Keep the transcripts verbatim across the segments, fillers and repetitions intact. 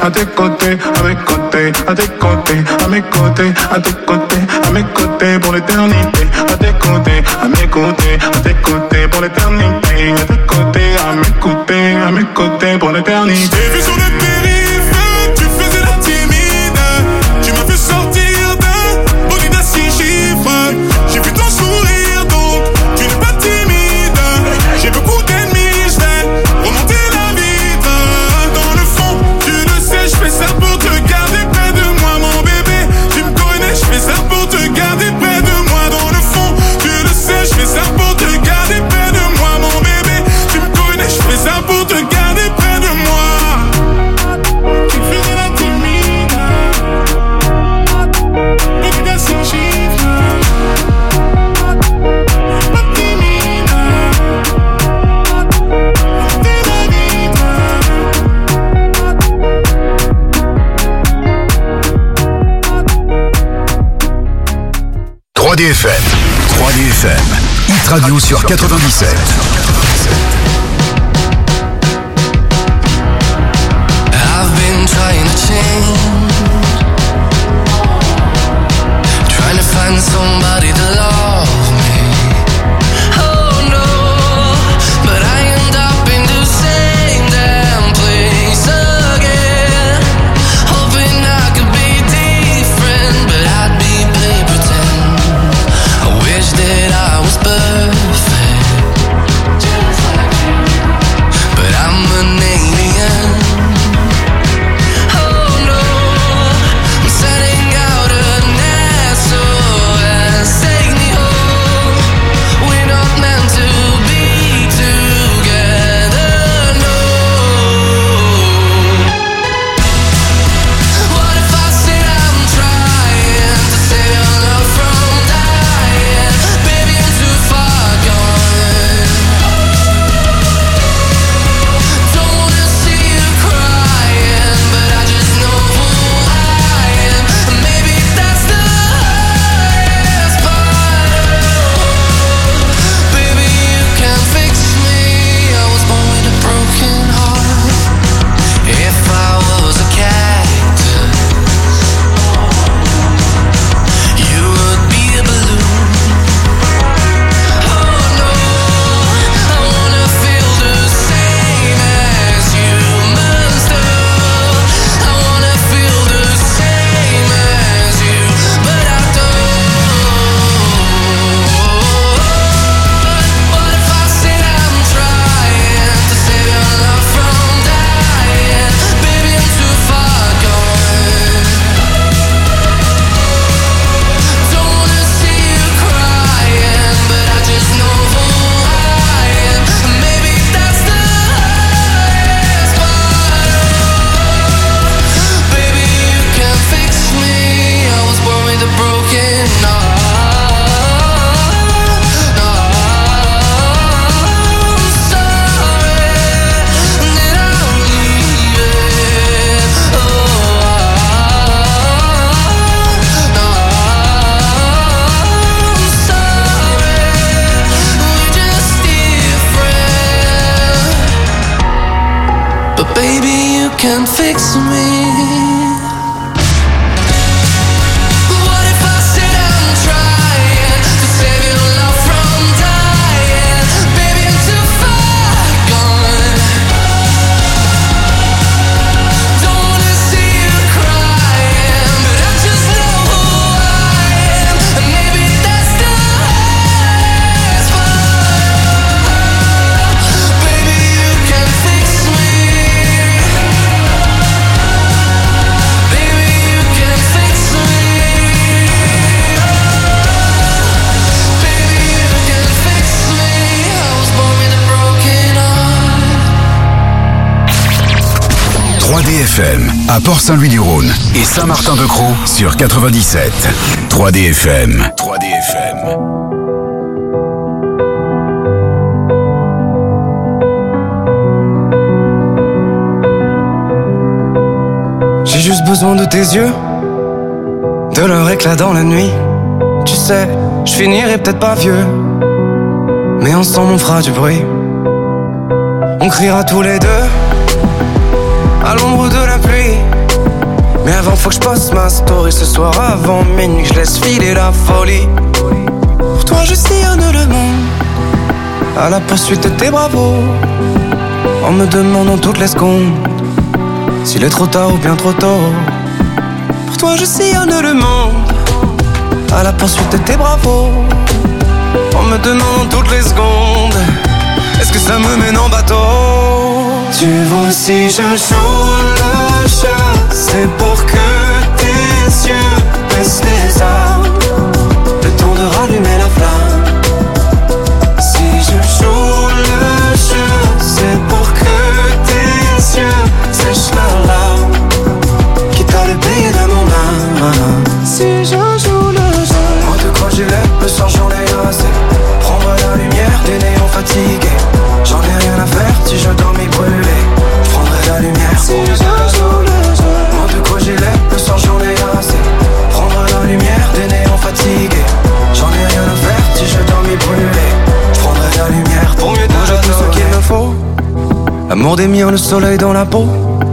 à tes côtés, à mes côtés, à tes côtés, à mes côtés, à tes côtés, à mes côtés pour l'éternité, à tes côtés, à mes côtés, à tes côtés pour l'éternité, à tes côtés, à mes côtés, à mes côtés pour l'éternité. J'ai vu sur le périph', tu faisais la timide, tu m'as fait sortir d'un body de six chiffres. J'ai vu ton sourire donc tu n'es pas timide. J'ai beaucoup d'ennemis, je vais remonter la vitre. Dans le fond, tu le sais, je fais ça pour te garder près de moi, mon bébé. Tu me connais, je fais ça pour te garder près de moi. Dans le fond, tu le sais, je fais ça pour te garder près de moi, mon bébé. Tu me connais, je fais ça pour te garder près de moi. Tu faisais la timide, bébé de six chiffres. Pas timide, t'es la vitre. trois D F M. trois D F M. Hit Radio sur quatre-vingt-dix-sept. I've been trying to change, trying to find somebody to love me. Oh no, but I end up in the same damn place again. Hoping I could be different, but I'd be play pretend. I wish that I was perfect, but I'm an alien. Oh no, I'm setting out an S O S. Take me home. We're not meant to be together, no. What if I said I'm trying to save your love from dying? Baby, I'm too far gone. Don't wanna see you crying, but I just know who I am. And maybe that's the hardest part. Baby, you can fix me. I was born with a broken heart. If I was a cactus, you would be a balloon. Oh no, I wanna feel the same as humans do. I wanna feel the same as you, but I don't. What if I said I'm trying to save your love from dying? Baby, I'm too far gone. Don't wanna see you crying, but I just know who I am. And maybe that's the hardest part. Baby, you can fix me. I was born with a broken heart. I'm sorry that I'm leaving. Oh, I'm sorry, we're just different. But baby, you can fix me. What if I said I'm trying to save your love from dying? Baby, I'm too far gone. Don't wanna see you crying, but I just know who I am. And maybe that's the hardest part. Baby, you can fix me. Baby, you can fix me. Baby, you can fix me. I was born with a broken heart. trois D F M à Port-Saint-Louis-du-Rhône et Saint-Martin-de-Crau sur quatre-vingt-dix-sept. trois D F M. trois D F M. J'ai juste besoin de tes yeux, de leur éclat dans la nuit. Tu sais, je finirai peut-être pas vieux, mais ensemble on fera du bruit. On criera tous les deux à l'ombre de la pluie. Mais avant faut que je poste ma story ce soir avant minuit, que je laisse filer la folie. Pour toi je sillonne le monde à la poursuite de tes bravos, en me demandant toutes les secondes s'il est trop tard ou bien trop tôt. Pour toi je sillonne le monde à la poursuite de tes bravos, en me demandant toutes les secondes est-ce que ça me mène en bateau. Tu vois si je joue le jeu, c'est pour que tes yeux baissent les armes, le temps de rallumer la flamme. Si je joue le jeu, c'est pour que tes yeux sèchent leurs larmes, quitte à le payer de mon âme. Si je joue le jeu, moi de quoi j'ai l'air, le soir j'en ai assez. Prendre la lumière des néons fatigués, j'en ai rien à faire si je dois m'y brûler. Je prendrai la lumière si je joue le jeu. Moi de quoi j'ai l'air, le soir j'en ai assez. Prendre la lumière des néons fatigués, j'en ai rien à faire si je dois m'y brûler. Je prendrai la lumière pour mieux donner tout ce qu'il me faut. L'amour des miens, le soleil dans la peau.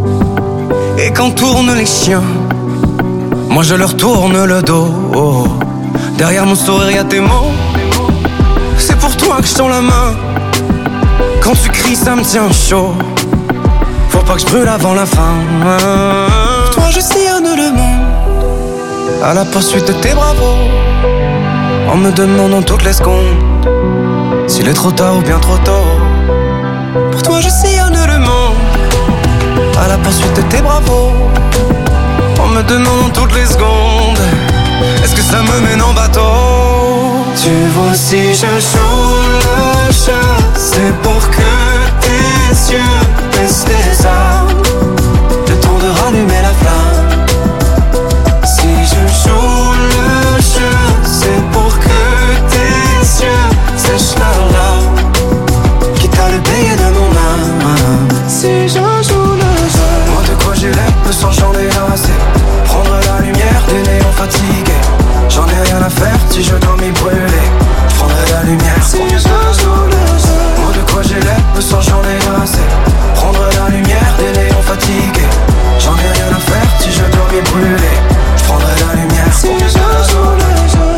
Et quand tournent les chiens, moi je leur tourne le dos. Oh. Derrière mon sourire y'a tes mots, c'est pour toi que je tends la main. Quand tu cries ça me tient chaud, faut pas que je brûle avant la fin. Pour toi je sillonne le monde à la poursuite de tes bravos, en me demandant toutes les secondes s'il est trop tard ou bien trop tôt. Pour toi je sillonne le monde à la poursuite de tes bravos, en me demandant toutes les secondes est-ce que ça me mène en bateau. Tu vois si je joue le jeu, c'est pour que tes yeux baissent les armes, le temps de rallumer la flamme. Si je joue le jeu, c'est pour que tes yeux sèchent leurs larmes, quitte à le payer de mon âme. Si je joue le jeu, moi de quoi j'ai l'air, le sang j'en ai assez. Prendre la lumière des néons fatigués, j'en ai rien à faire si je dois m'y brûler. Je prendrai la lumière si je joue le jeu. Moi de quoi j'ai l'air, le sang j'en ai assez. Prendre la lumière des néons fatigués, j'en ai rien à faire si je dois m'y brûler. Je prendrai la lumière si je joue le jeu.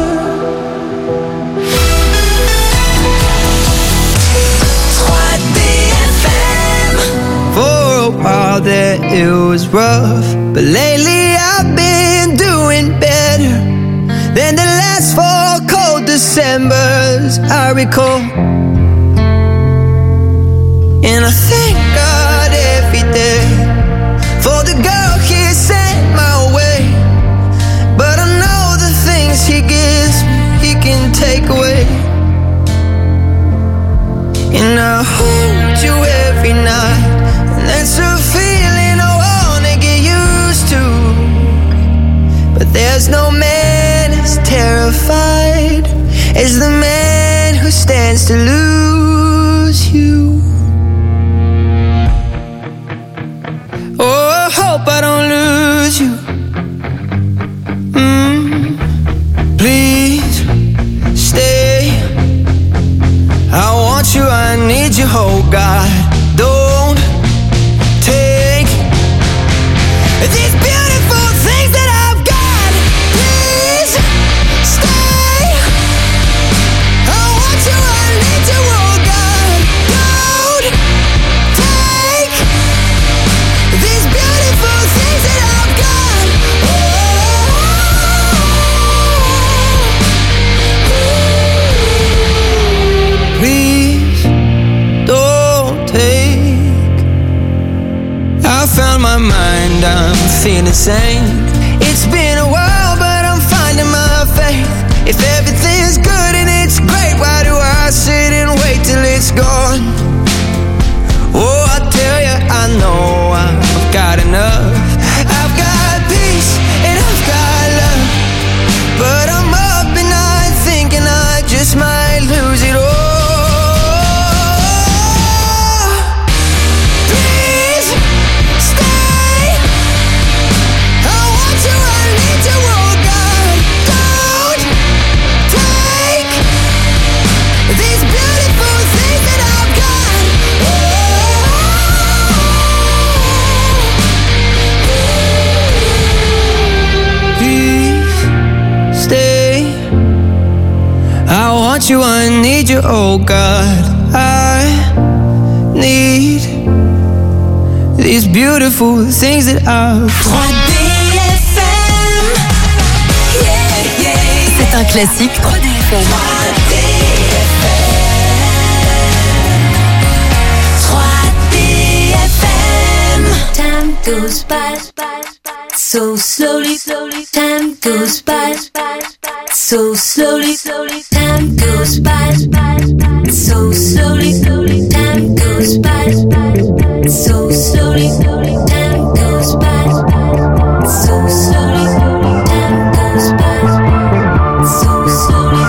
trois D F M. For a while there it was rough, but lately I've been doing better than the last four cold Decembers I recall. And I thank God every day for the girl He sent my way. But I know the things He gives me, He can take away. And I hold you every night, and that's a feeling I wanna get used to. But there's no man as terrified as the man who stands to lose you. Oh, I hope I don't lose you. Mm. Please stay. I want you, I need you, oh God. Don't take these beautiful things that I've got. Please stay. I want you, I need you, oh God. Don't take these beautiful things that I've got. Oh. Please don't take. I found my mind, I'm feeling sane. It's been a while, but I'm finding my faith. If everything's good and it's great, why do I sit and wait till it's gone? Oh, I tell you, I know I've got enough. I've got peace and I've got love, but I'm up at night thinking I just might lose it all. Please stay. I want you, I need you, oh God. Don't take these beautiful things that I've got. Oh. need you, oh God. I need these beautiful things that I've. trois D F M. Yeah, yeah. C'est un classique. trois D F M. trois D F M. trois D F M. Time goes by so slowly, slowly. Time goes by so slowly, slowly. Time goes by so slowly, slowly. Time goes by so slowly, slowly. Time goes by so slowly, slowly. Time goes by so slowly.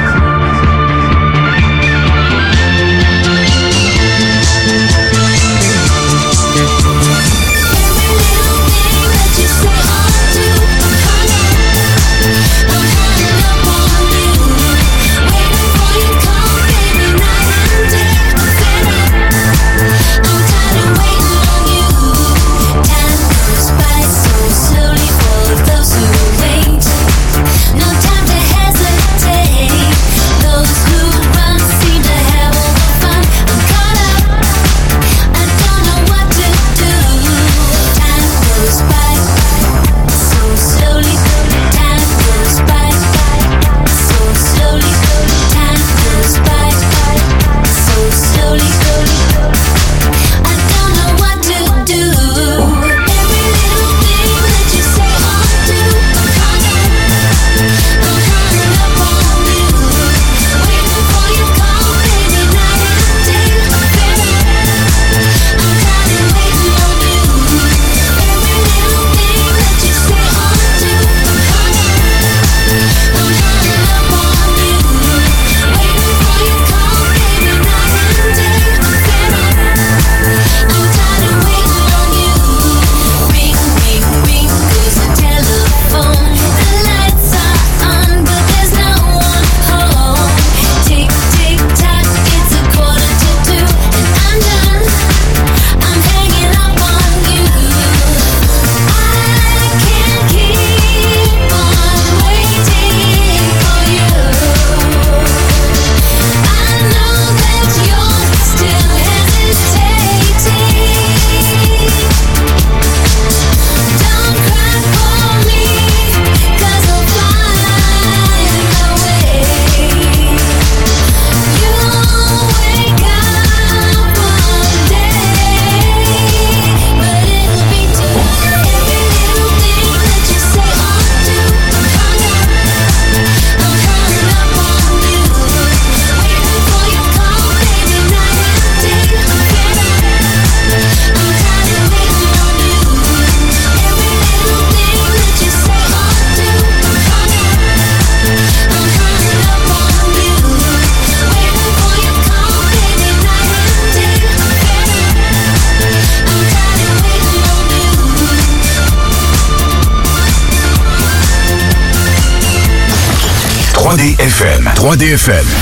trois D F M. trois D F M.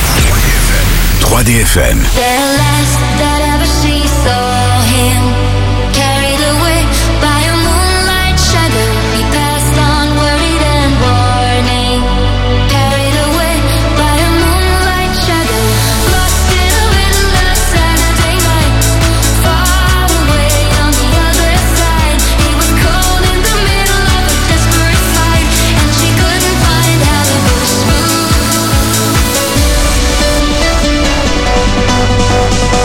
trois D F M. The last that ever she saw him, carried away by a moonlight shadow. He passed on worried and warning, carried away by a moonlight shadow. Lost in a windless Saturday night, far away on the other side. He was cold in the middle of a desperate fight, and she couldn't find how to push through.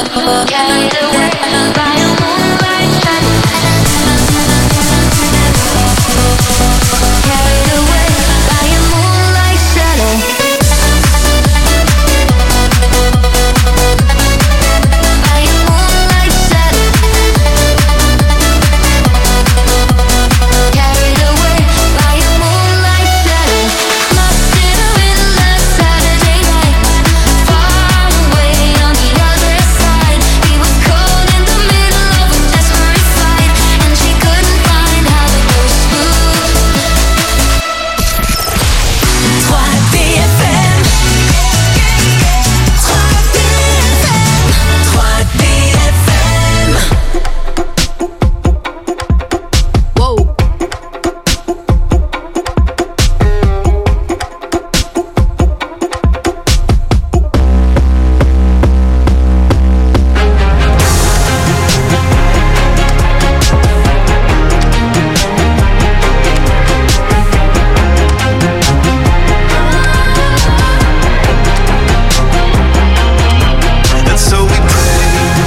carried away by a moonlight shadow. Carried away by a moonlight shadow. By a moonlight shadow. Carried away by a moonlight shadow. Lost in a windless Saturday night. Far away on the other side. He was cold in the middle of a desperate fight, and she couldn't find how to go smooth. trois D F M. trois D F M. trois D F M. Whoa. And so we pray.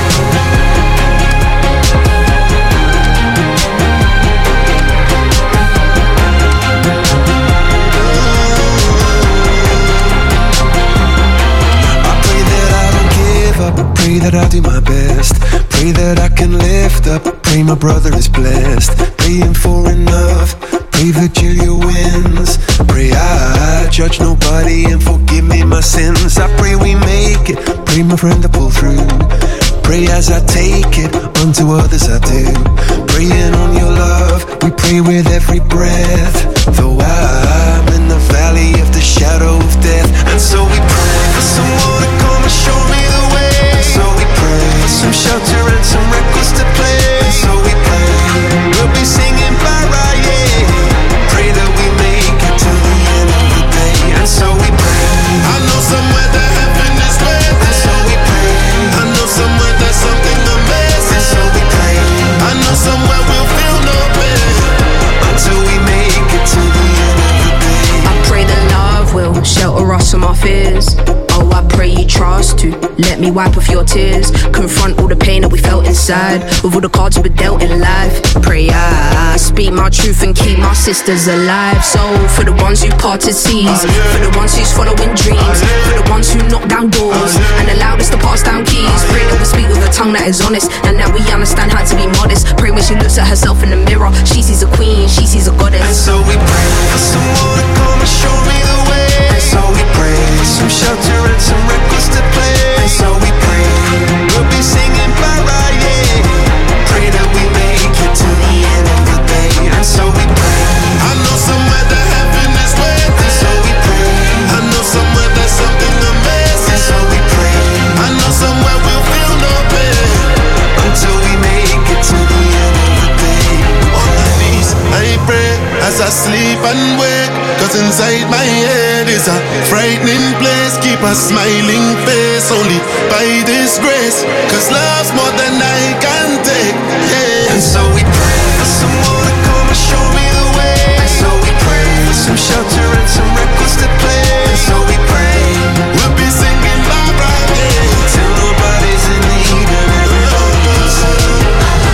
I pray that I don't give up. Pray that I do my best. Pray that I can lift up. Pray my brother is blessed. Praying for enough. Pray Virgilia wins. Pray I judge nobody and forgive me my sins. I pray we make it. Pray my friend to pull through. Pray as I take it, unto others I do. Praying on your love, we pray with every breath. Though I'm in the valley of the shadow of death. And so we pray for someone to come and show me the way. And so we pray for some shelter and some records to play. And so we pray, we'll be singing Baraye. Pray that we make it to the end of the day. And so we pray, I know somewhere that heaven is waiting. and so we pray, I know somewhere there's something amazing. and so we pray, I know somewhere we'll feel no pain. until we make it to the end of the day. I pray that love will shelter us from our fears. Oh, I pray you trust to let me wipe off your tears. Confront all the pain that we felt inside, with all the cards we were dealt in life. Pray I speak my truth and keep my sisters alive. So for the ones who parted seas, for the ones who's following dreams, for the ones who knock down doors and allowed us to pass down keys. Pray that we speak with a tongue that is honest, and that we understand how to be modest. Pray when she looks at herself in the mirror, she sees a queen, she sees a And goddess. so we pray for someone to come and show me the way. And so we pray for some shelter and some records to play. And so we pray, we'll be singing Baraye. Pray that we make it to the end of the day. And so we pray, I know somewhere that heaven is waiting. and so we pray, I know somewhere there's something and amazing. so we pray, I know somewhere we'll feel no pain. until we make it to the end of the day. On my knees, I pray as I sleep and wake. Cause inside my head is a frightening place. Keep a smiling face only by this grace. Cause love's more than I can take. Yeah. And so we pray for someone to come and show me the way. And so we pray for some shelter and some records to play. And so we pray, We'll be singing Barbara, yeah. till nobody's in need and everybody's saved.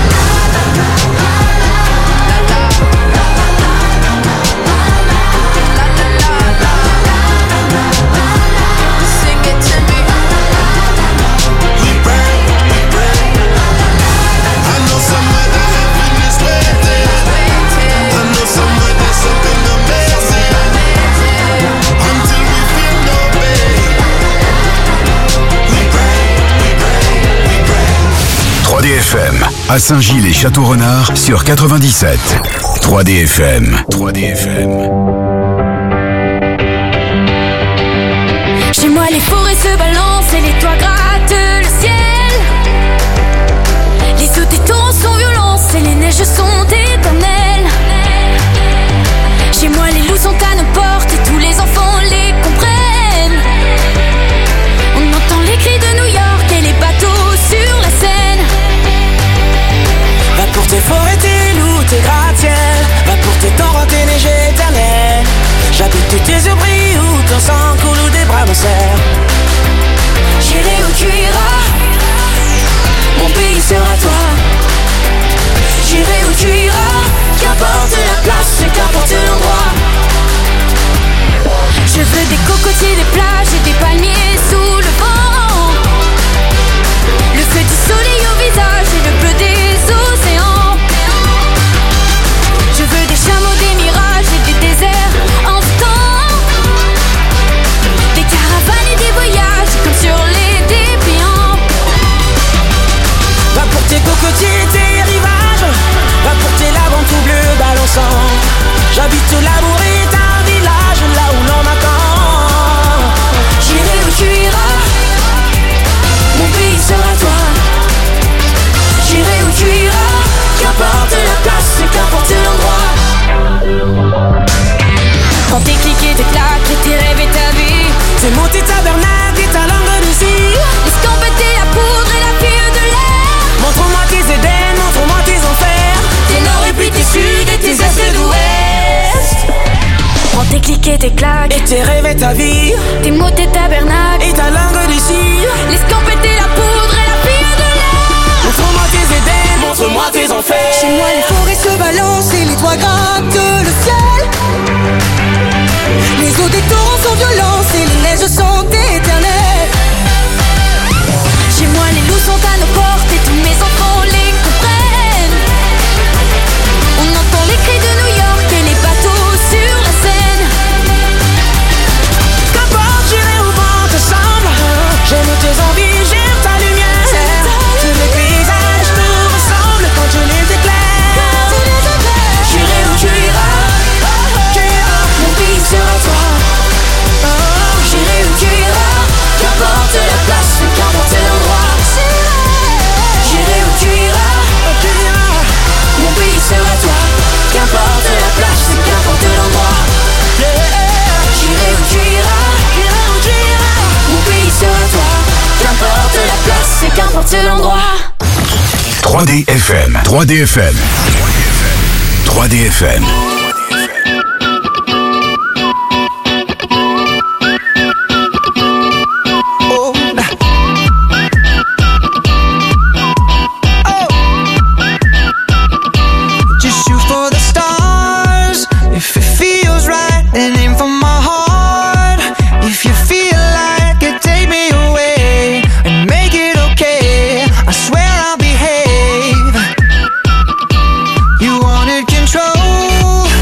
Sing it to me. We pray, we pray. I know somewhere that heaven is waiting. I know somewhere there's something amazing. Until we feel no pain. We pray, we pray, we pray. trois D F M, à Saint-Gilles et Château-Renard sur quatre-vingt-dix-sept. trois D F M. trois D F M. Chez moi les forêts se balancent et les toits grattent le ciel. Les eaux des torrents sont violents et les neiges sont éternelles. Chez moi les loups sont à nos portes et tous les enfants les comprennent. On entend les cris de New York et les bateaux sur la Seine. Va pour tes forêts, tes loups, tes gratte-ciel. Va pour tes torrents, tes neiges éternelles. J'habite tous tes yeux brillent où ton sang coule ou des bras me serrent. J'irai où tu iras, clics et tes claques. Et tes rêves et ta vie. Tes mots, tes tabernacles. Et ta langue des cils. L'escampette et la poudre et la fille de l'air. Montre-moi tes Éden, montre-moi tes enfers. Chez moi les forêts se balancent et les toits grattent le ciel. Les eaux des torrents sont violentes et les neiges sont éternelles. Chez moi les loups sont à nos portes et tous mes enfants les comprennent. On entend les cris de New York et les bateaux sur la Seine. Qu'importe, j'irai où vent te semble. J'aime tes envies, j'aime ta lumière. Tous les paysages nous ressemblent quand je les éclaire. J'irai où tu iras, Tu iras, mon pays sera toi. J'irai où tu iras, qu'importe la place, mais qu'importe l'endroit. J'irai où tu iras, tu iras. mon pays sera toi. Qu'importe la place, mais qu'importe l'endroit. J'irai où tu iras, J'irai où tu iras. mon pays sera toi. Qu'importe la place, et qu'importe l'endroit. trois D F M. trois D F M. trois D F M. Oh, nah. Oh. Just shoot for the stars. If it feels right, and aim for my heart. If you feel like it, take me away and make it okay. I swear I'll behave. You wanted control.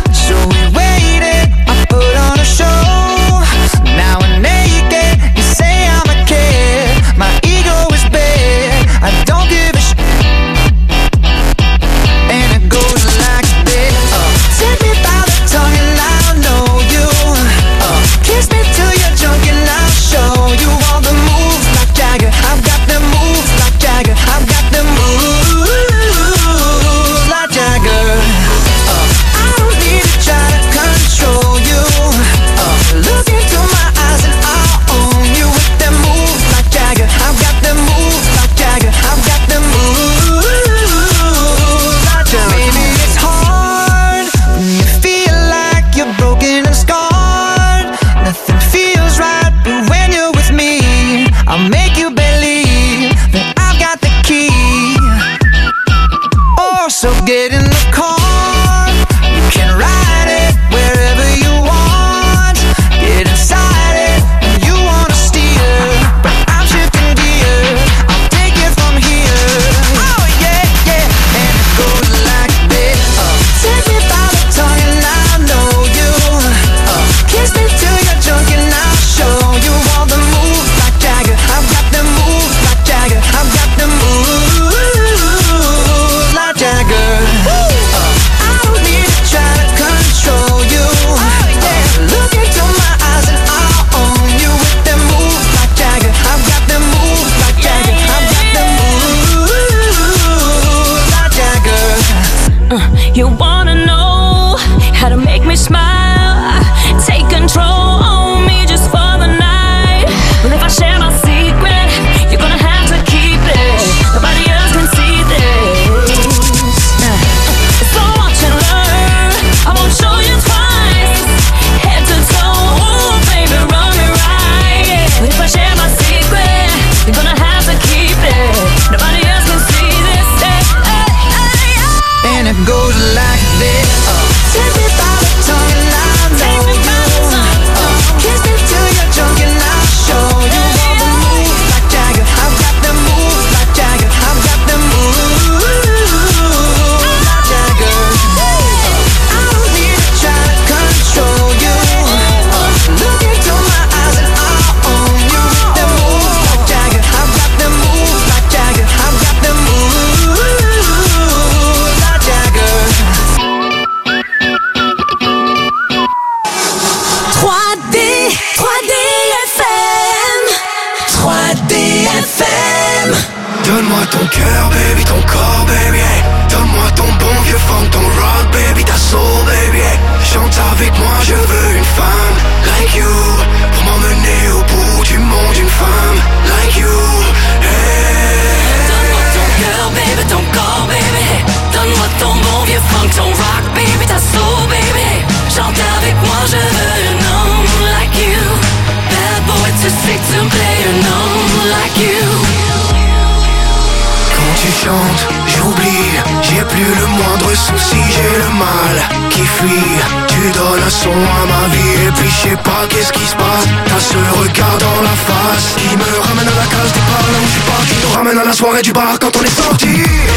fille. Tu donnes un son à ma vie et puis je sais pas qu'est-ce qui se passe. T'as ce regard dans la face qui me ramène à la case départ. Là où je suis pas, qui nous ramène à la soirée du bar quand on est sorti.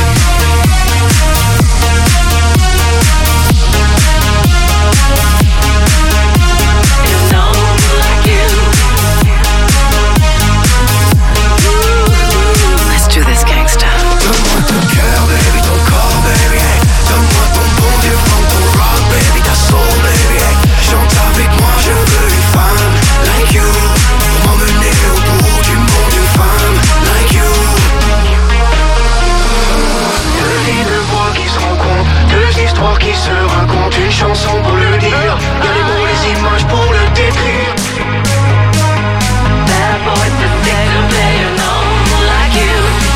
Donne-moi ton cœur, baby, ton corps, baby, hey. Donne-moi ton bon vieux funk, ton rock, baby, ta soul, baby, hey. Chante avec moi, je veux une femme like you, pour m'emmener au bout du monde, une femme like you. Deux vies de voix qui se rencontrent, deux histoires qui se racontent, une chanson pour le dire, y'a les mots, les images pour le décrire. Bad boy, the thing to play alone like you.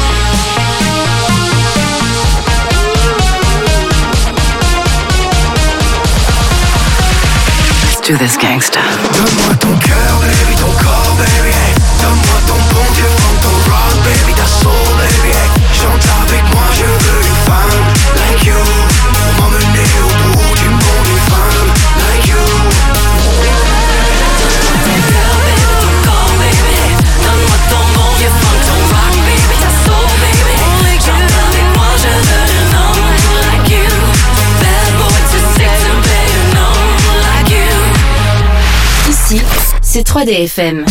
Do this gangsta. Donne-moi ton cœur, baby, ton corps, baby, hey. Donne-moi ton bon vieux funk, ton rock, baby, ta soul, baby, hey. Chante avec moi, je veux une femme like you, pour m'emmener au bout du monde, une femme like you. Donne-moi ton cœur, baby, ton corps, baby, hey. Donne-moi ton bon vieux funk, ton rock, baby, ta soul, baby, hey. Chante avec moi, je veux un homme like you. Bad boy to sick to play an homme like you. Ici, c'est trois D F M.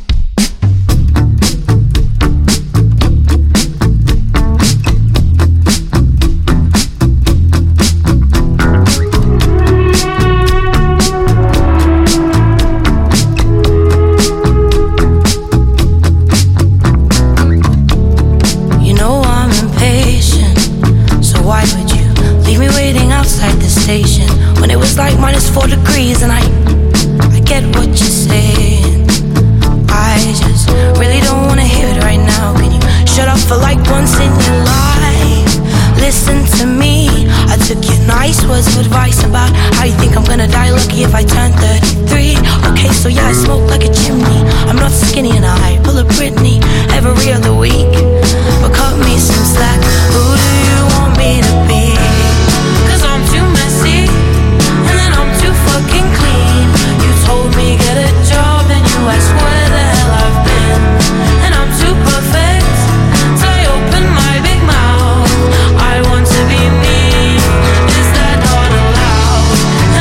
You know I'm impatient, so why would you leave me waiting outside the station when it was like minus four degrees and I get what you're saying. I just really don't wanna hear it right now. Can you shut up for like once in your life? Listen to me. I took your nice words of advice about how you think I'm gonna die lucky if I turn thirty-three. Okay, so yeah, I smoke like a chimney. I'm not skinny and I pull a Britney every other week. But cut me some slack. Who do you want me to be? Cause I'm too messy and then I'm too fucking clean. Told me get a job and you ask where the hell I've been. And I'm too perfect, so I open my big mouth. I want to be me, is that not allowed?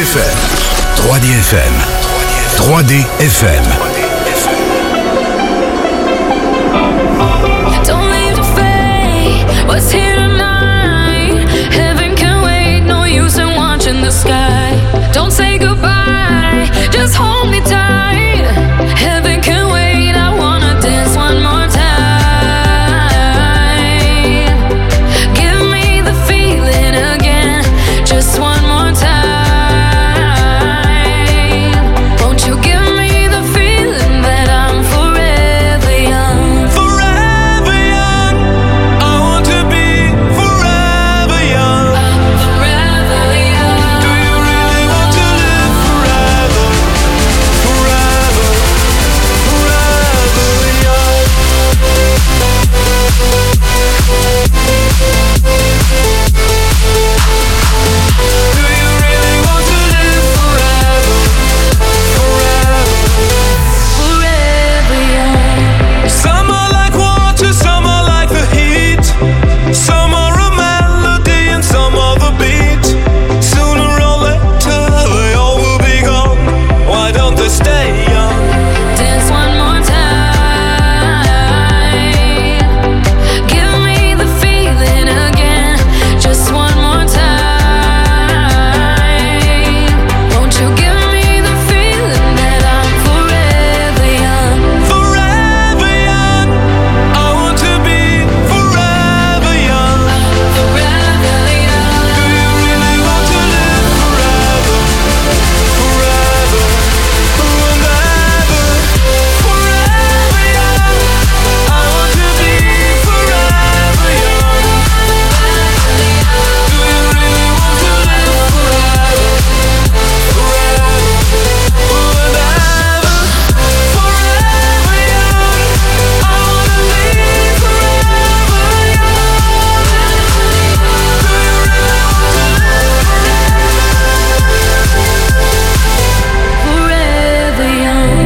F M. trois D F M. trois D F M. Don't leave the fate, what's here tonight? Heaven can wait, no use in watching the sky. Don't say goodbye, just hold me tight. Heaven can wait, I wanna dance one more time. Give me the feeling again, just one more time. Won't you give me the feeling that I'm forever young? Forever young, I want to be forever young. Forever young. Do you really want to live forever? Forever, forever young. Do you really want to live forever? Forever, Forever young. some are like water, some are like the heat. Some are a melody and some are the beat. Sooner or later they all will be gone. Why don't they stay young? Dance one more time. Give me the feeling again, just one more time. Won't you give me the feeling that I'm forever young? Forever young, I want to be forever young. Forever young. Do you really want to live forever? Forever, forever, forever young. I want to be forever young. Do you really want to live forever? Forever, forever, forever young. I wanna be forever young. Do you really want to live Forever young.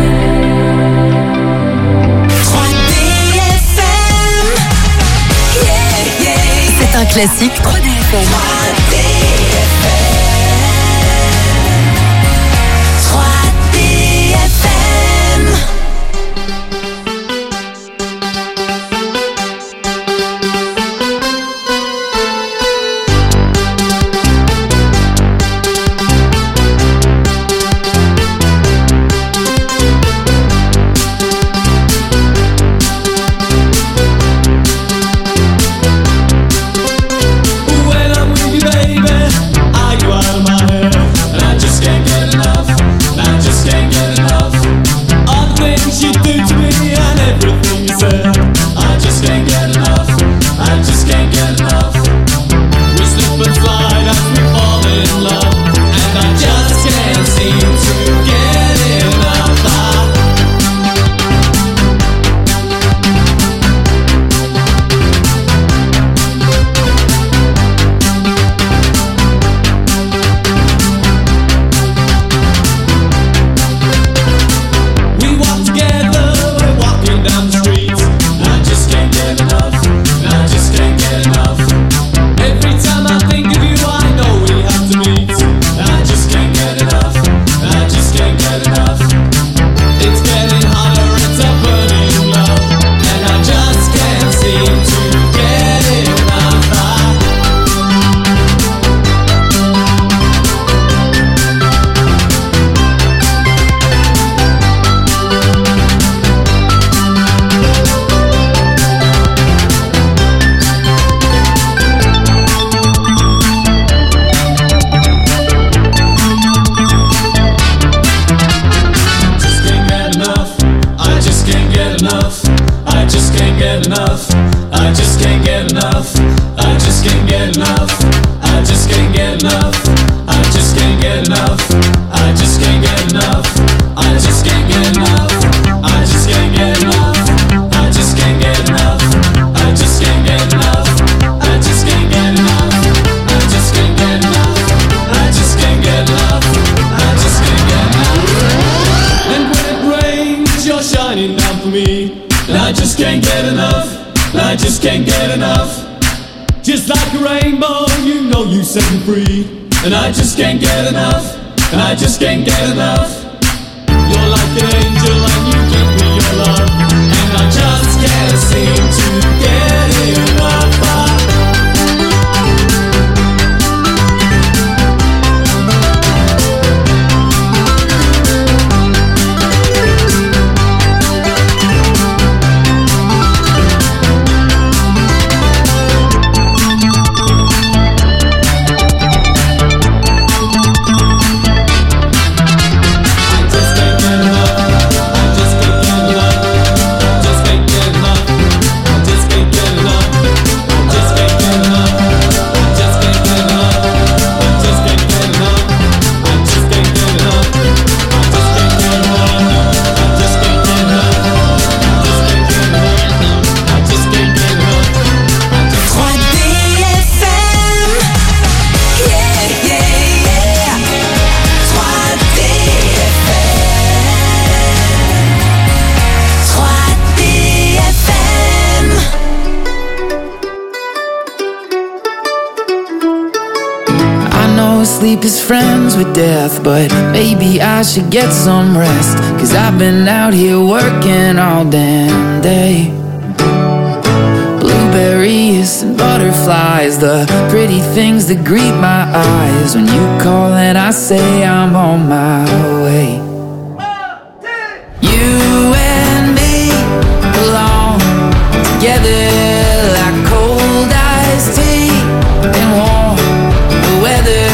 trois D F M. Yeah, yeah. C'est un classique trois D F M. trois D F M. trois D F M. When I'm with you, baby, are you out of my head? And I just can't get enough. I just can't get enough. All the things you do to me and everything you said. I just can't get enough. I just can't get enough. We slip and slide as we fall in love, and I just can't seem to get enough. I We walk together, we're walking down the street. I just can't get enough. I just can't get enough. Every time I think of you, I know we have to meet. I just can't get enough. I just can't get enough. It's getting hotter, it's a burning love, and I just can't seem to get enough. I just can't get enough. I just can't get enough. I just can't get enough. I just can't get enough. I just can't get enough. I just can't get enough. I just can't get enough. I just can't get enough. I just can't get enough. I just can't get enough. I just can't get enough. I just can't get enough. I just can't get enough. I just can't get enough. I just can't get enough. I just can't get enough. And when it rains, you're shining down for me. And I just can't get enough. I just can't get enough. Just like a rainbow, you know you set me free. And I just can't get enough. and I just can't get enough. You're like an angel and you give me your love, and I just can't seem to get enough. Sleep is friends with death, but maybe I should get some rest, 'cause I've been out here working all damn day. Blueberries and butterflies, the pretty things that greet my eyes. When you call and I say I'm on my way. You and me belong together like cold iced tea and warm weather.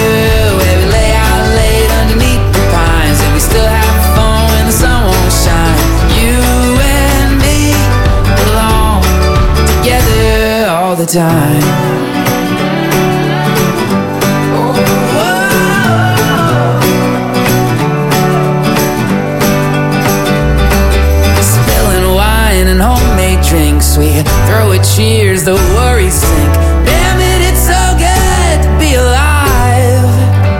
All the time. Spilling wine and homemade drinks, we throw a cheers, the worries sink. Damn it, it's so good to be alive.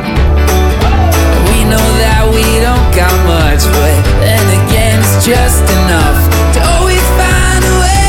We know that we don't got much, but then again it's just enough to always find a way.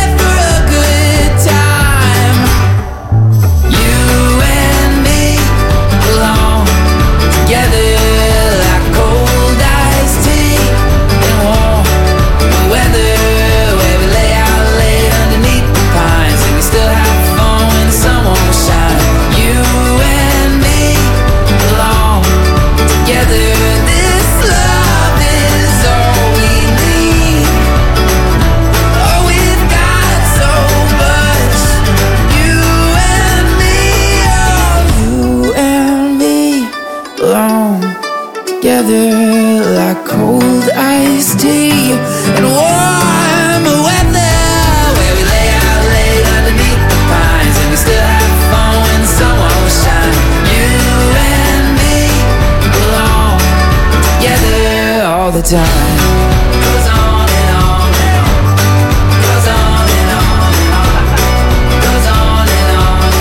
Like cold iced tea and warm weather, where we lay out late underneath the pines, and we still have fun when the sun won't shine. You and me belong together all the time. Goes on and on and on, goes on and on and on, goes on and on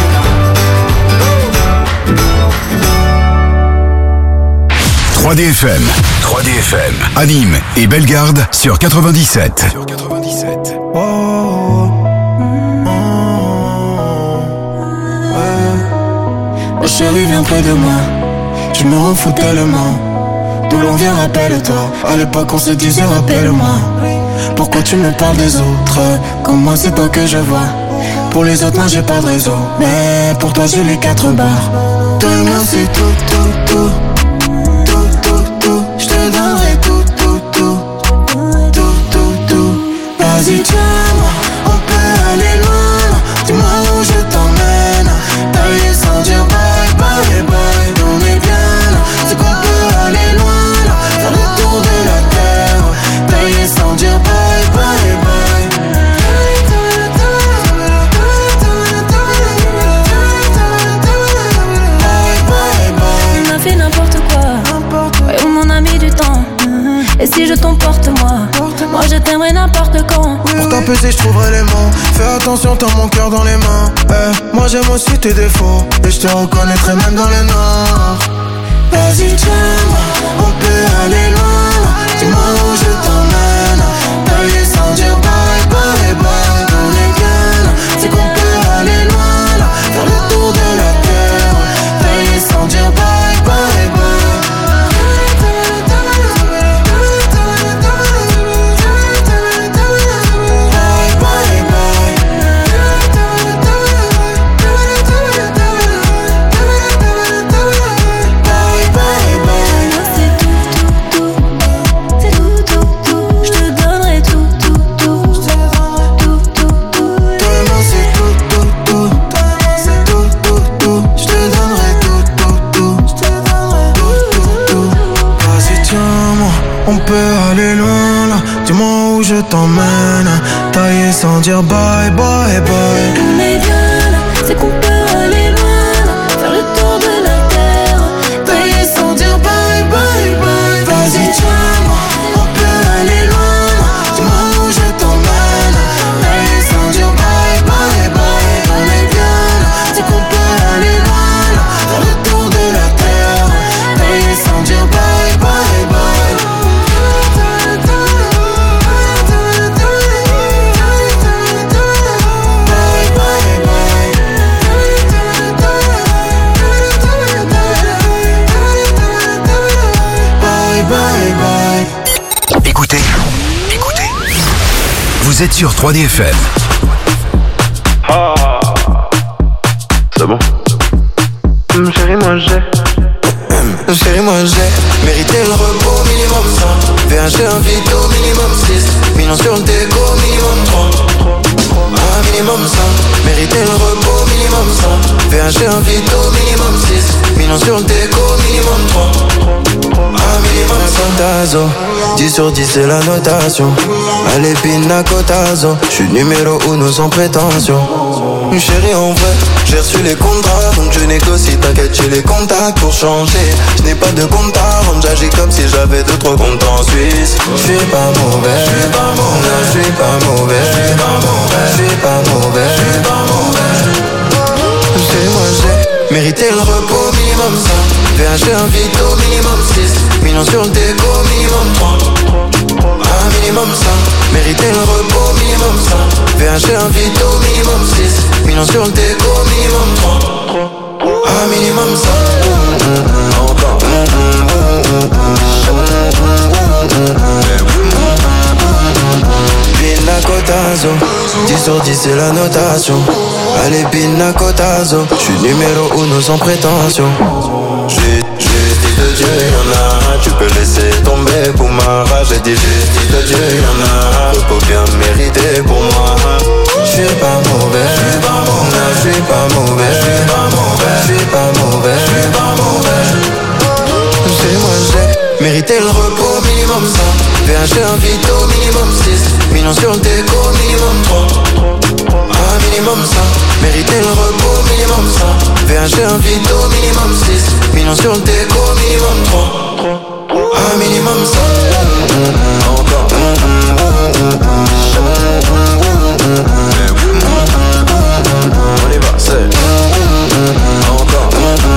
and on. trois D F M. trois D F M. À Nîmes et Bellegarde sur quatre-vingt-dix-sept. Sur quatre-vingt-dix-sept. Oh, oh, oh, ouais. Oh chérie, viens près de moi. Je me rends fou tellement. D'où l'on vient, rappelle-toi. À l'époque, on se disait, rappelle-moi. Pourquoi tu me parles des autres? Comme moi, c'est toi que je vois. Pour les autres, moi, j'ai pas de réseau. Mais pour toi, j'ai les quatre barres. Toi et moi, c'est tout, tout, tout. Vas-y, tiens-moi, on peut aller loin. Dis-moi où je t'emmène. Tailler sans dire bye, bye, bye. On est bien là, c'est qu'on peut aller loin là. Faire le tour de la terre. Tailler sans dire bye, bye, bye. Il m'a fait n'importe quoi, ouais, on m'en a mis du temps. Et si je t'emporte moi, moi je t'aimerai n'importe quand. Pour t'apaiser je trouverai les mots. Fais attention, t'as mon cœur dans les mains. Eh, moi j'aime aussi tes défauts, et je te reconnaîtrai même dans les noirs. Vas-y tiens-moi, on peut aller loin. Dis-moi où je t'emmène. Tailler sans dire bye bye bye. On est bien là, c'est qu'on peut aller loin là. Faire le tour de la terre. Tailler sans dire bye bye bye. sans dire bye bye bye. On est bien là, c'est qu'on peut aller loin là, faire le tour de la terre. Payer sans dire bye bye bye. Vas-y tiens-moi, on peut aller loin là, dis-moi où je t'emmène. Payer sans dire bye bye bye. On est bien là, c'est qu'on peut aller loin là, faire le tour de la terre. Payer sans dire bye bye bye. Écoutez, écoutez. Vous êtes sur trois D F M. Ah, c'est bon. Hum, chérie, moi j'ai. Hum, chérie, moi j'ai mérité le repos minimum cent. V H G un vito minimum six. Millions sur le déco minimum trois. Ah, minimum cent. Mérité le repos minimum cent. V H G un vito minimum six. Millions sur le déco minimum trois. Ah, minimum cent. Tazo, dix sur dix c'est la notation. Allez, pina cotazo. J'suis numéro uno sans prétention. Chérie, en vrai, j'ai reçu les contrats, donc je négocie, t'inquiète, j'ai les contacts pour changer. Je n'ai pas de compte à rendre, j'agis comme si j'avais deux trois comptes en Suisse. Je suis pas mauvais, je suis pas mauvais, je suis pas mauvais, je suis pas mauvais, je suis pas mauvais, je suis pas mauvais. Chérie, moi j'ai mérité le repos minimum cent. V H G un vito minimum six. Millions sur le déco minimum trois. Un minimum cent. Mérité le repos minimum cent. V H G un vito minimum six. Millions sur le déco minimum trois. Un minimum cent. Encore. Pina cotazo, dix sur dix c'est la notation. Allez, pina cotazo, j'suis numéro uno sans prétention. J'ai justice de Dieu, y'en a. Tu peux laisser tomber pour ma rage. J'ai dit justice de Dieu, y'en a. Repos bien mérité pour moi. J'suis pas mauvais, j'suis pas mauvais, j'suis pas mauvais, j'suis pas mauvais, j'suis pas mauvais, j'suis pas mauvais. Chez moi j'ai mérité le repos minimum cent. V H G un vito minimum six. Millions sur le déco minimum trois. Un minimum cent. Mérité le repos minimum cent. V H G un vito minimum six. Millions sur le déco minimum trois. Un minimum cent. Encore. On y va, c'est encore.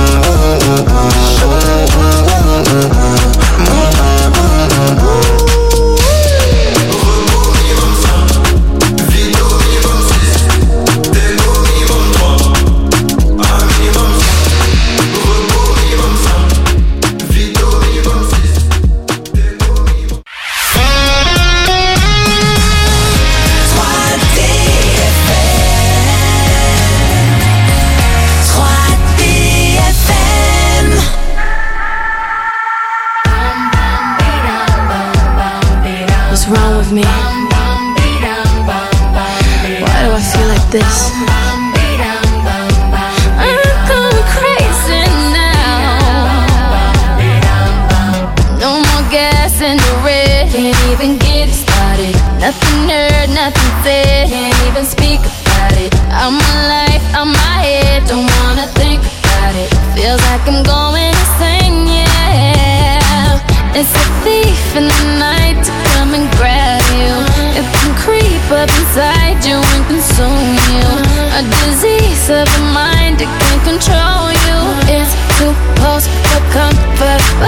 Me. Why do I feel like this? I'm going crazy now. No more gas in the red. Can't even get it started. Nothing heard, nothing said. Can't even speak about it. I'm my life, I'm my head. Don't wanna think about it. Feels like I'm going insane, yeah. It's a thief in the night to come and grab you. It can creep up inside you and consume you. A disease of the mind, it can control you. It's too close for comfort. Oh.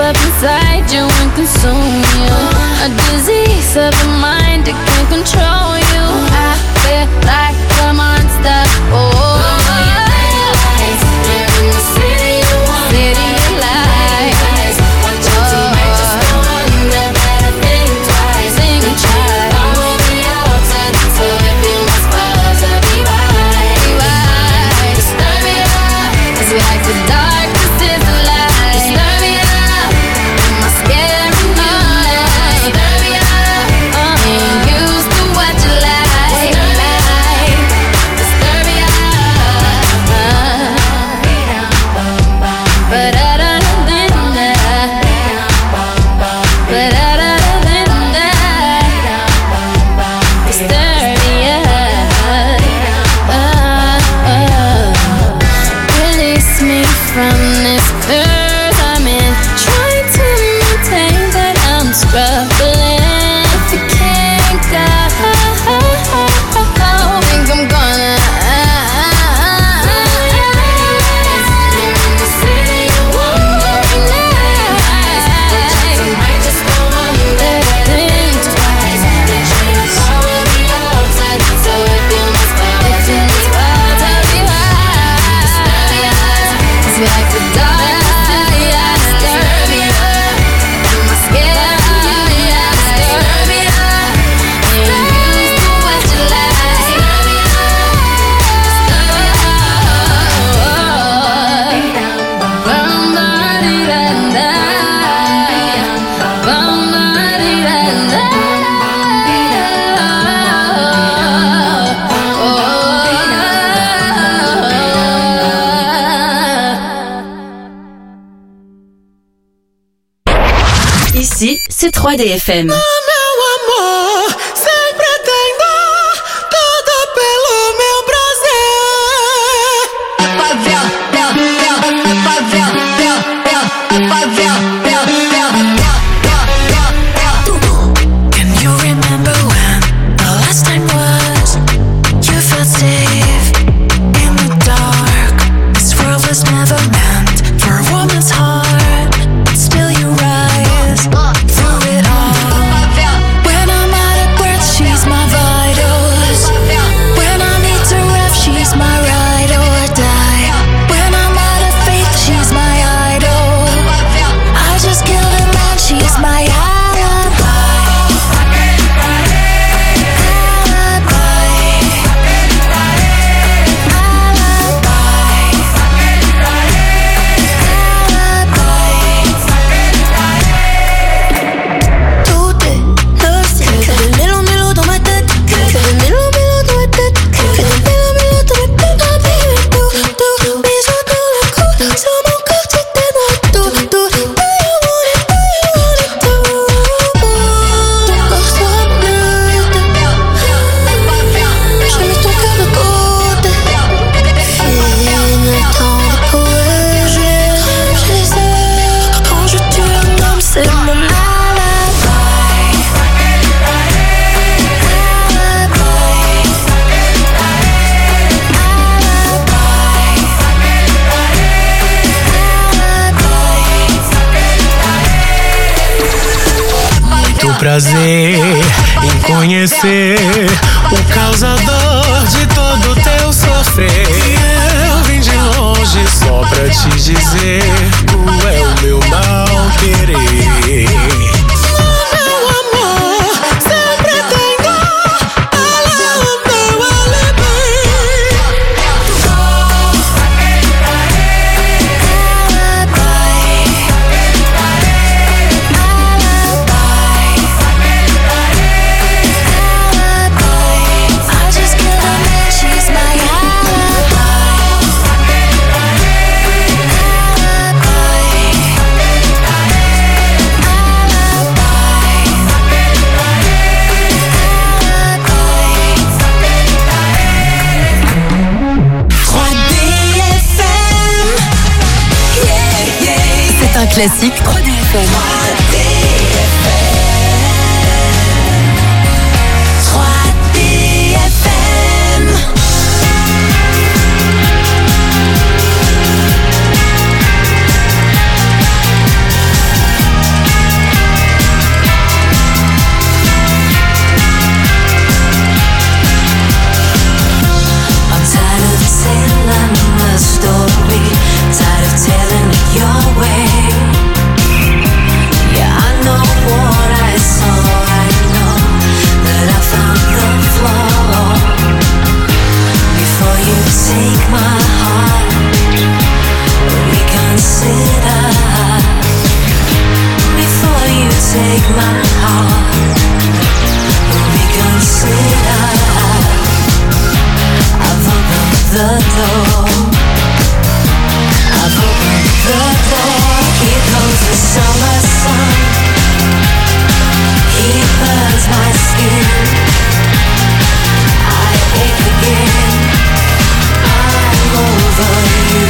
up inside you and consume you. A disease of the mind, it can control you. I feel like a monster. Oh, you're in the city you want, city you like. Want you to make just go under, better think twice, think and try. I will be outside, so if you must pause, I'll be right, be right. Disturb me up, 'cause we like the darkness is the light. Disturb me up, in my scary night. Disturb me up, uh, ain't used to what you like. Disturb me up, uh, but I don't think that. But I don't think that. Disturb me up, uh, uh. Release me from this curse I'm in. Trying to maintain, but I'm struggling. If you can't go, think I'm gonna. You're in the city you want, every night. Might just go under, think twice. I will be outside, so if you must pause, if you must pause, I'll be right. 'Cause we like the dark, disturb me up. Am I scared? Disturb me up. Ain't used to what you like. Disturb me up. Bum-ba-dee-da-da. Bum-ba-dee-da-da. Ici, c'est trois D F M. Meu amor, sempre tem dor, tudo pelo meu prazer. Favela, bel, bel, favela, bel, bel, favela, bel, bel, bel, bel, bel. Can you remember when the last time was? You felt safe in the dark. This world was never meant for a woman's heart, but still you rise through it all. When I'm out of breath, she's my vitals. When I need to ref, she's my ride or die. When I'm out of faith, she's my idol. I just killed a man, she's my alibi. Tout est lost, que des mélos mélos dans ma tête, que des mélos mélos dans ma tête, que des mélos mélos dans ma tête. Ah baby, tout, tout, bisous dans le cou, sur mon corps tu t'es dans tout, tout. Do you want it, do you want it tout? Ton corps sera bleu, j'ai mis ton cœur de côté. Fini le temps de courir, j'ai les heures, quand je tue un homme c'est mon alibi. Muito prazer em conhecer o causador de todo teu sofrer. Eu vim de longe só pra te dizer, tu é o meu mal querer. Meu amor, sempre tem dor, ela é o meu alibi. I just killed a man, she's my alibi. C'est un classique trois D F M. take my heart, reconsider. I've opened the door, I've opened the door. Here comes the summer sun, he burns my skin. I ache again, I'm over you.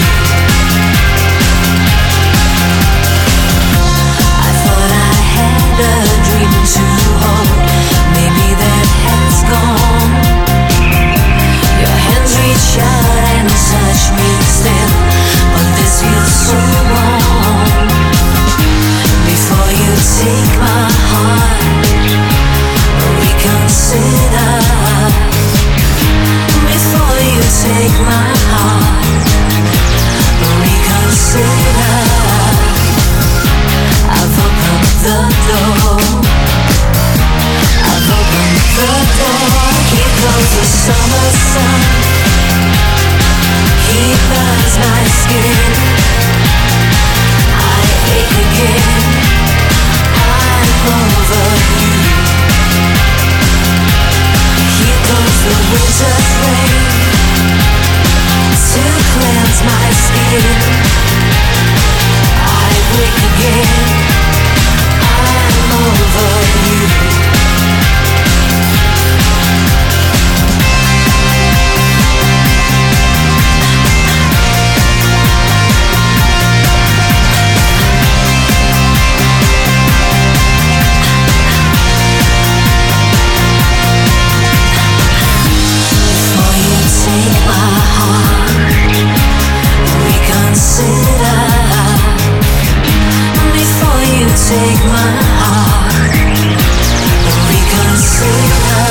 I thought I had a dream to hold, maybe that has gone. Your hands reach out and touch me still, but this feels so wrong. Before you take my heart, reconsider. Before you take my heart, reconsider. I've opened the door, I've opened the door. Here comes the summer sun, he burns my skin. I ache again, I'm over you. Here comes the winter's rain to cleanse my skin. I wake again, I'm over you. Before you take my heart, reconsider. Before you take my heart, reconsider.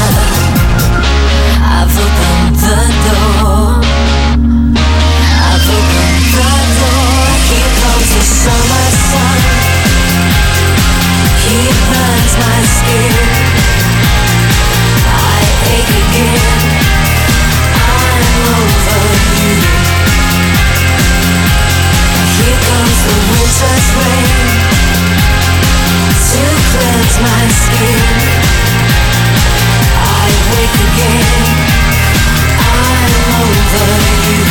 I've opened the door, I've opened the door. Here comes the summer sun, he burns my skin. I ache again, I'm over you. Here comes the winter's rain to cleanse my skin. I wake again, I'm over you.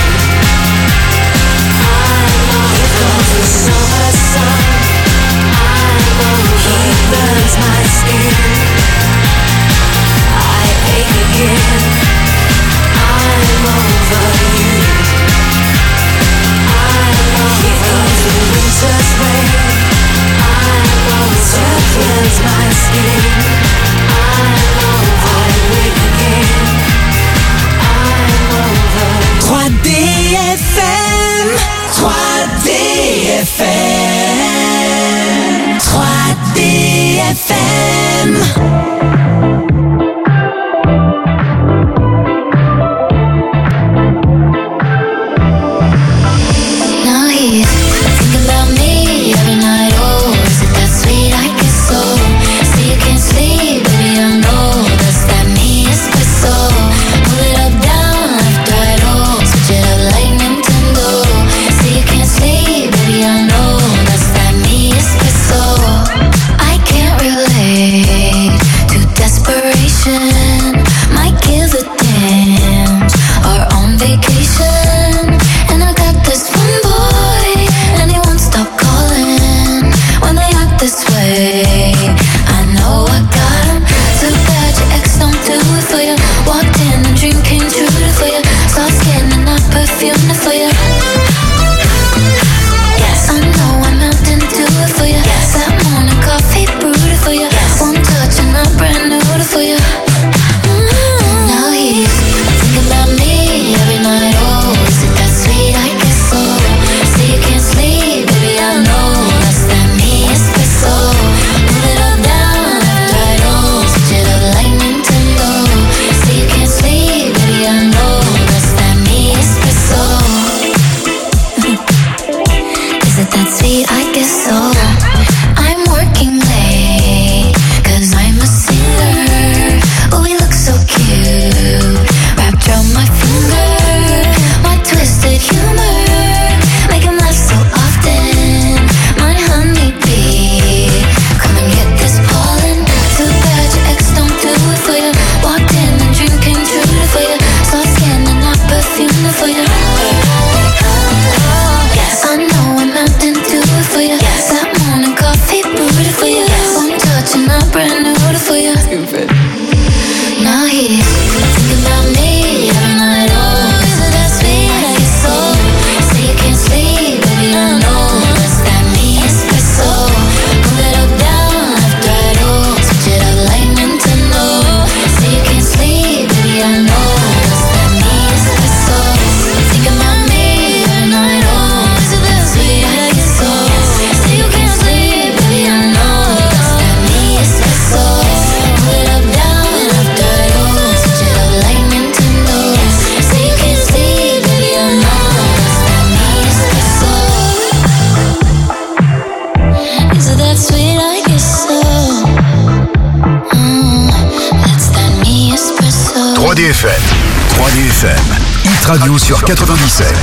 I'm over. Here comes the summer sun, I'm over. He burns my skin. I ache again, I'm over you. Here comes the winter's rain, I'm over. To cleanse my skin, I'm over. I wake again, I'm over. trois D F M, trois D F M, trois D F M. Now he's thinking about me every night. Oh, is it that sweet? I guess so. See, you can't sleep, baby, I know that's that me espresso. Move it up, down, left, right, oh, switch it up like Nintendo. See, you can't sleep, baby, I know that's that me espresso. I can't relate to desperation. Might give a damn, or on vacation. And I got this one boy, and he won't stop calling when they act this way. I know I got him. Too bad your ex don't do it for you. Walked in, a dream came true for you. Soft skin and I perfumed it for you. Yes, I know I melted into it for you. Yes, that morning coffee brewed it for you. Yes, one touch and I brand new it for you. Mm-hmm. Now he's thinking about me every night. Oh, is it that sweet? I guess so. See, you can't sleep, baby, I know that's that me espresso. Move it up, down, left, right, trois D F M. trois D F M. Hit Radio sur quatre-vingt-dix-sept.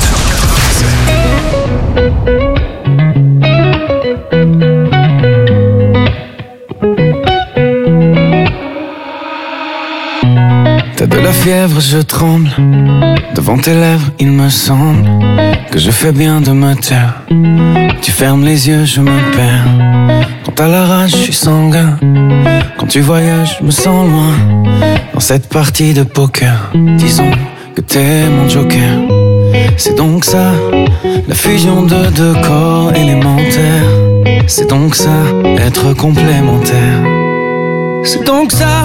T'as de la fièvre, je tremble. Devant tes lèvres, il me semble que je fais bien de me taire. Tu fermes les yeux, je me perds. Quand t'as la rage, je suis sanguin. Quand tu voyages, je me sens loin. Dans cette partie de poker, disons que t'es mon joker. C'est donc ça, la fusion de deux corps élémentaires. C'est donc ça, être complémentaire. C'est donc ça,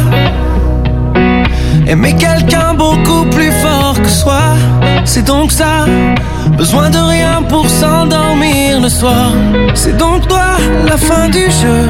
aimer quelqu'un beaucoup plus fort que soi. C'est donc ça, besoin de rien pour s'endormir le soir. C'est donc toi, la fin du jeu.